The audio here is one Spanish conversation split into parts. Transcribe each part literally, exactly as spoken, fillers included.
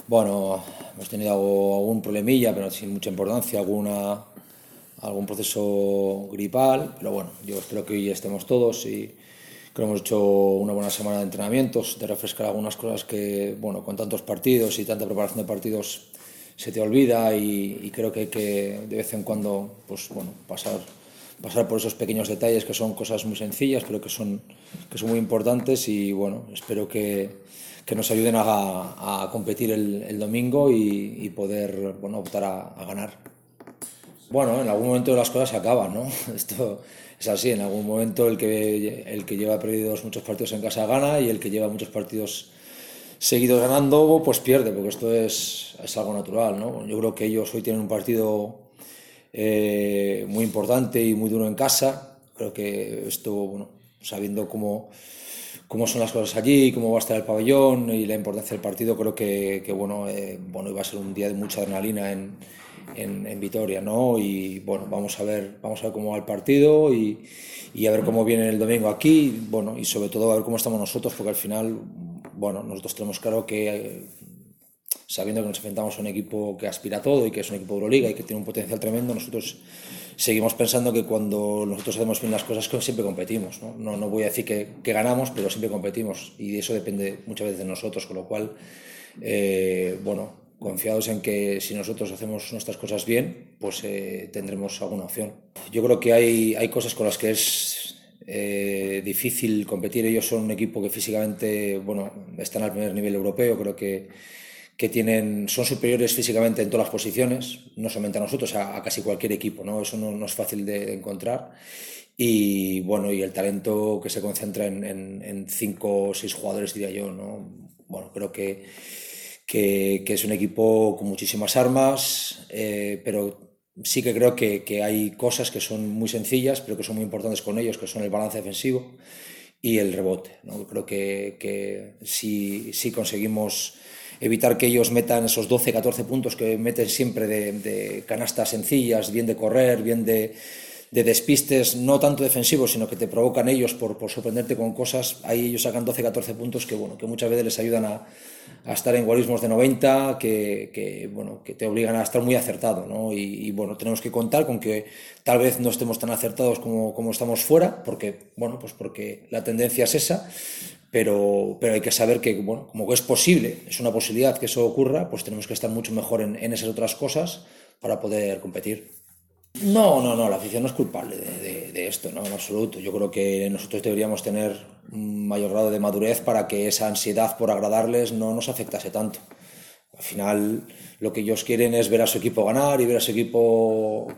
Bueno, hemos tenido algo- algún problemilla, pero sin mucha importancia, alguna, algún proceso gripal, pero bueno, yo espero que hoy estemos todos y creo que hemos hecho una buena semana de entrenamientos, de refrescar algunas cosas que, bueno, con tantos partidos y tanta preparación de partidos se te olvida y, y creo que hay que de vez en cuando, pues bueno, pasar, pasar por esos pequeños detalles que son cosas muy sencillas, pero que son, que son muy importantes y bueno, espero que, que nos ayuden a, a competir el, el domingo y, y poder, bueno, optar a, a ganar. Bueno, en algún momento las cosas se acaban, ¿no? Esto es así, en algún momento el que, el que lleva perdidos muchos partidos en casa gana y el que lleva muchos partidos seguidos ganando, pues pierde, porque esto es, es algo natural, ¿no? Yo creo que ellos hoy tienen un partido eh, muy importante y muy duro en casa. Creo que esto, bueno, sabiendo cómo, cómo son las cosas allí, cómo va a estar el pabellón y la importancia del partido, creo que, que bueno, eh, bueno, iba a ser un día de mucha adrenalina en, en, en Vitoria, ¿no? Y bueno, vamos a ver, vamos a ver cómo va el partido y, y a ver cómo viene el domingo aquí, bueno, y sobre todo a ver cómo estamos nosotros, porque al final, bueno, nosotros tenemos claro que eh, sabiendo que nos enfrentamos a un equipo que aspira a todo y que es un equipo de Euroliga y que tiene un potencial tremendo, nosotros seguimos pensando que cuando nosotros hacemos bien las cosas que siempre competimos, ¿no? No, no voy a decir que, que ganamos, pero siempre competimos y eso depende muchas veces de nosotros, con lo cual, eh, bueno, confiados en que si nosotros hacemos nuestras cosas bien, pues eh, tendremos alguna opción. Yo creo que hay, hay cosas con las que es eh, difícil competir. Ellos son un equipo que físicamente, bueno, están al primer nivel europeo, creo que que tienen, son superiores físicamente en todas las posiciones, no solamente a nosotros, a, a casi cualquier equipo, ¿no? Eso no, no es fácil de, de encontrar. Y bueno, y el talento que se concentra en, en, en cinco o seis jugadores, diría yo, ¿no? Bueno, creo que, que, que es un equipo con muchísimas armas, eh, pero sí que creo que, que hay cosas que son muy sencillas, pero que son muy importantes con ellos, que son el balance defensivo y el rebote, ¿no? Creo que, que si, si conseguimos evitar que ellos metan esos doce catorce puntos que meten siempre de, de canastas sencillas, bien de correr, bien de, de despistes, no tanto defensivos, sino que te provocan ellos por, por sorprenderte con cosas, ahí ellos sacan doce catorce puntos que, bueno, que muchas veces les ayudan a, a estar en guarismos de noventa, que, que, bueno, que te obligan a estar muy acertado, ¿no? Y, y bueno, tenemos que contar con que tal vez no estemos tan acertados como, como estamos fuera, porque, bueno, pues porque la tendencia es esa, pero, pero hay que saber que, bueno, como que es posible, es una posibilidad que eso ocurra, pues tenemos que estar mucho mejor en, en esas otras cosas para poder competir. No, no, no, la afición no es culpable de, de, de esto, no, en absoluto. Yo creo que nosotros deberíamos tener un mayor grado de madurez para que esa ansiedad por agradarles no nos afectase tanto. Al final, lo que ellos quieren es ver a su equipo ganar y ver a su equipo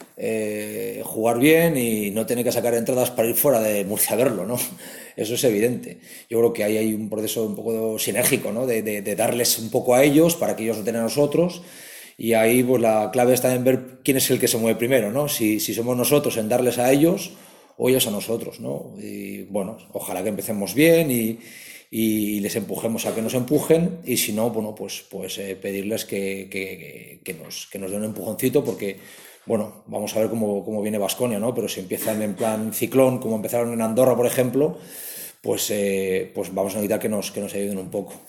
eh, jugar bien y no tener que sacar entradas para ir fuera de Murcia a verlo, ¿no? Eso es evidente. Yo creo que ahí hay un proceso un poco sinérgico, ¿no? De, de, de darles un poco a ellos para que ellos no tengan a nosotros. Y ahí pues la clave está en ver quién es el que se mueve primero, ¿no? Si, si somos nosotros en darles a ellos o ellos a nosotros, ¿no? Y bueno, ojalá que empecemos bien y, y les empujemos a que nos empujen y si no, bueno, pues, pues eh, pedirles que, que, que, nos, que nos den un empujoncito porque, bueno, vamos a ver cómo, cómo viene Baskonia, ¿no? Pero si empiezan en plan ciclón, como empezaron en Andorra, por ejemplo, pues, eh, pues vamos a necesitar que nos, que nos ayuden un poco.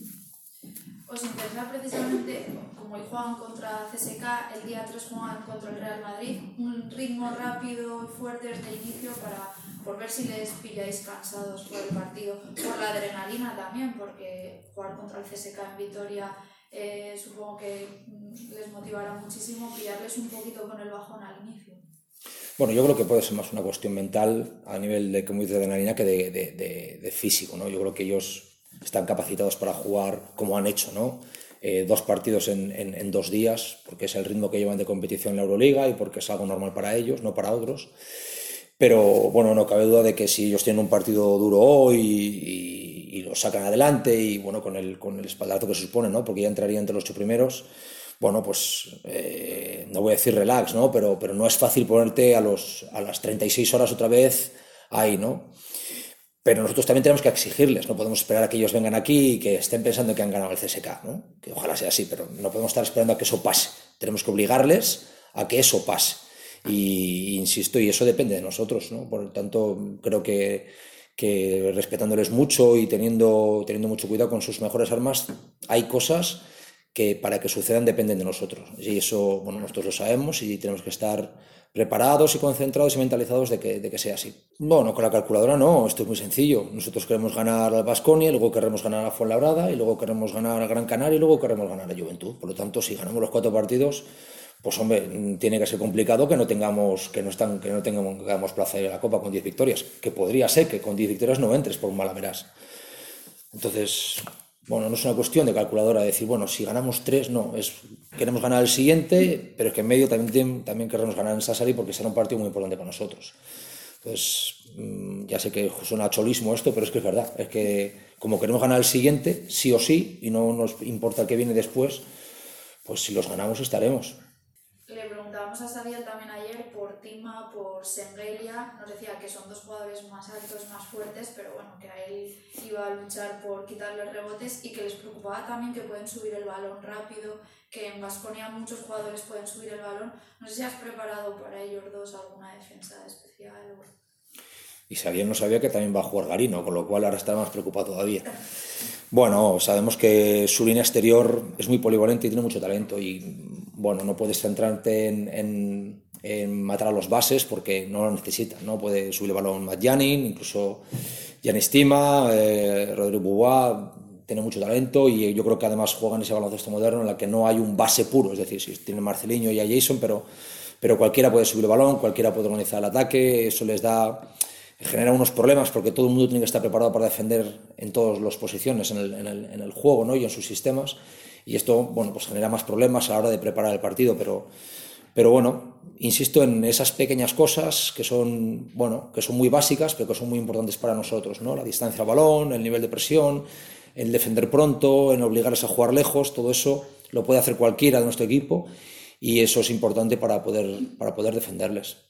Os interesa precisamente, como hoy juegan contra C S K, el día tres juegan contra el Real Madrid, un ritmo rápido y fuerte desde el inicio para por ver si les pilláis cansados por el partido, por la adrenalina también, porque jugar contra el C S K en Vitoria eh, supongo que les motivará muchísimo pillarles un poquito con el bajón al inicio. Bueno, yo creo que puede ser más una cuestión mental a nivel de, como dices, de adrenalina que de, de, de, de físico, ¿no? Yo creo que ellos están capacitados para jugar como han hecho, ¿no? Eh, dos partidos en, en, en dos días, porque es el ritmo que llevan de competición en la Euroliga y porque es algo normal para ellos, no para otros. Pero bueno, no cabe duda de que si ellos tienen un partido duro hoy y, y lo sacan adelante y bueno, con el, con el espaldarazo que se supone, ¿no? Porque ya entraría entre los ocho primeros, bueno, pues eh, no voy a decir relax, ¿no? Pero, pero no es fácil ponerte a, los, a las treinta y seis horas otra vez ahí, ¿no? Pero nosotros también tenemos que exigirles, no podemos esperar a que ellos vengan aquí y que estén pensando que han ganado el C S K, ¿no? Que ojalá sea así, pero no podemos estar esperando a que eso pase. Tenemos que obligarles a que eso pase. Y insisto, y eso depende de nosotros, ¿no? Por lo tanto, creo que, que respetándoles mucho y teniendo, teniendo mucho cuidado con sus mejores armas, hay cosas que para que sucedan dependen de nosotros. Y eso, bueno, nosotros lo sabemos y tenemos que estar preparados y concentrados y mentalizados de que, de que sea así. Bueno, con la calculadora no, esto es muy sencillo. Nosotros queremos ganar al Baskonia, luego queremos ganar a Fuenlabrada, y luego queremos ganar a Gran Canaria, y luego queremos ganar a Juventud. Por lo tanto, si ganamos los cuatro partidos, pues hombre, tiene que ser complicado que no tengamos, que no están, que no tengamos, que hagamos plaza de la Copa con diez victorias, que podría ser que con diez victorias no entres por Malaverás. Entonces, bueno, no es una cuestión de calculadora de decir, bueno, si ganamos tres, no, es queremos ganar el siguiente, pero es que en medio también, también queremos ganar en Sassari porque será un partido muy importante para nosotros. Entonces, ya sé que suena cholismo esto, pero es que es verdad, es que como queremos ganar el siguiente, sí o sí, y no nos importa el que viene después, pues si los ganamos estaremos. Le preguntábamos a Xavier también ayer por Tima, por Sengelia, nos decía que son dos jugadores más altos, más fuertes, pero bueno, que a él iba a luchar por quitarle rebotes y que les preocupaba también que pueden subir el balón rápido, que en Baskonia muchos jugadores pueden subir el balón. No sé si has preparado para ellos dos alguna defensa especial o... Y Xavier no sabía que también va a jugar Garino, con lo cual ahora está más preocupado todavía. Bueno, sabemos que su línea exterior es muy polivalente y tiene mucho talento y bueno, no puedes centrarte en, en, en matar a los bases porque no lo necesitan, ¿no? Puede subir el balón Matt Janin, incluso Yanis Tima, eh, Rodrigo Bobois, tiene mucho talento y yo creo que además juegan ese baloncesto moderno en el que no hay un base puro, es decir, si tiene Marcelinho y a Jason, pero, pero cualquiera puede subir el balón, cualquiera puede organizar el ataque, eso les da... genera unos problemas porque todo el mundo tiene que estar preparado para defender en todas las posiciones en el, en el, en el juego, ¿no? Y en sus sistemas, y esto, bueno, pues genera más problemas a la hora de preparar el partido, pero, pero bueno, insisto en esas pequeñas cosas que son, bueno, que son muy básicas pero que son muy importantes para nosotros, ¿no? La distancia al balón, el nivel de presión, el defender pronto, en obligarles a jugar lejos, todo eso lo puede hacer cualquiera de nuestro equipo y eso es importante para poder, para poder defenderles.